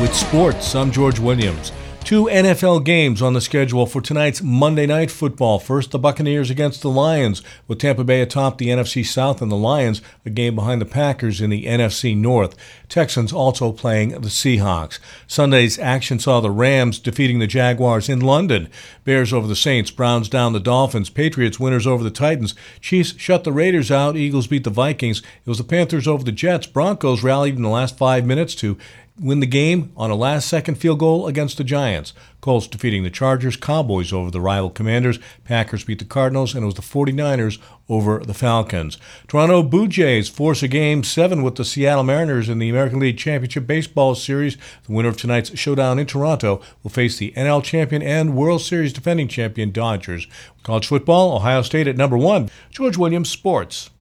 with sports. I'm George Williams. Two NFL games on the schedule for tonight's Monday Night Football. First, the Buccaneers against the Lions, with Tampa Bay atop the NFC South and the Lions a game behind the Packers in the NFC North. Texans also playing the Seahawks. Sunday's action saw the Rams defeating the Jaguars in London. Bears over the Saints, Browns down the Dolphins, Patriots winners over the Titans, Chiefs shut the Raiders out, Eagles beat the Vikings. It was the Panthers over the Jets. Broncos rallied in the last 5 minutes to win the game on a last-second field goal against the Giants. Colts defeating the Chargers, Cowboys over the rival Commanders, Packers beat the Cardinals, and it was the 49ers over the Falcons. Toronto Blue Jays force a Game 7 with the Seattle Mariners in the American League Championship Baseball Series. The winner of tonight's showdown in Toronto will face the NL champion and World Series defending champion Dodgers. College football, Ohio State at number 1. George Williams, Sports.